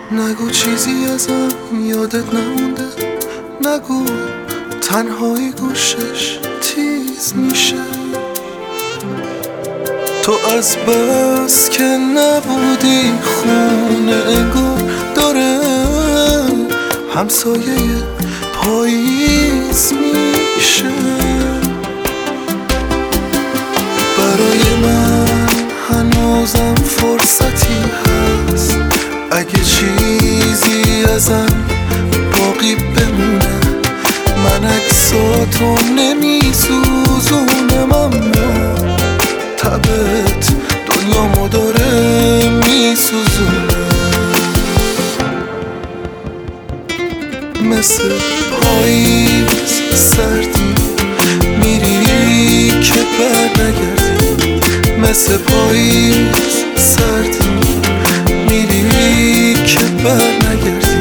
نگو چیزی ازم یادت نمونده، نگو تنهایی گوشش تیز میشه. تو از بس که نبودی خونه انگار داره همسایه پاییز میشه. برای من هنوزم فرصتی هست، اگه چیزی ازم باقی بمونه. من عکساتو نمیسوزونم اما تبت دنیامو داره میسوزونه. مثل پاییز سردی میری که بر نگردی، مثل پاییز سردی میری که بر نگردی.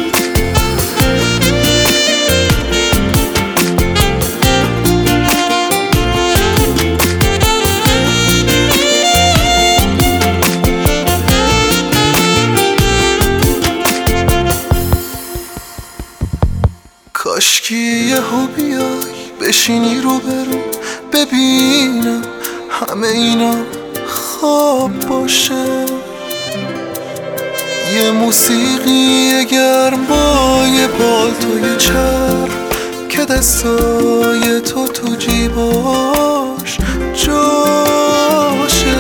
کاشکی یهو بیای بشینی رو برو، ببینم همه اینا خواب باشه. یه موسیقی گرم با یه پالتوی چرم که دستای تو جیباش جاشه.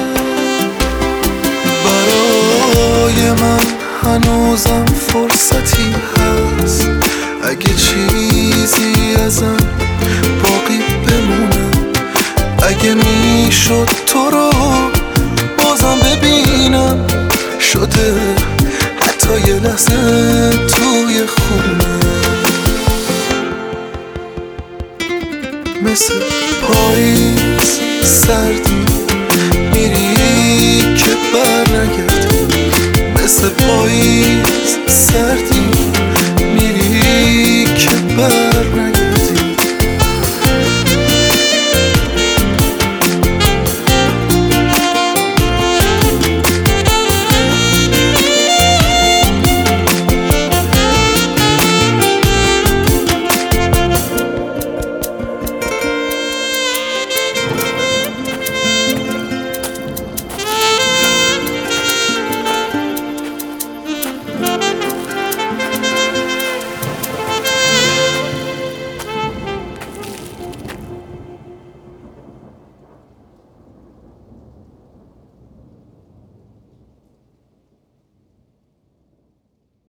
برای من هنوزم فرصتی هست، اگه چیزی ازم باقی بمونه. اگه میشد تو رو بازم ببینم، شده حتی یه لحظه توی خونه. مثل پاییز سردی میری که بر نگردی، مثل پاییز سردی میری که بر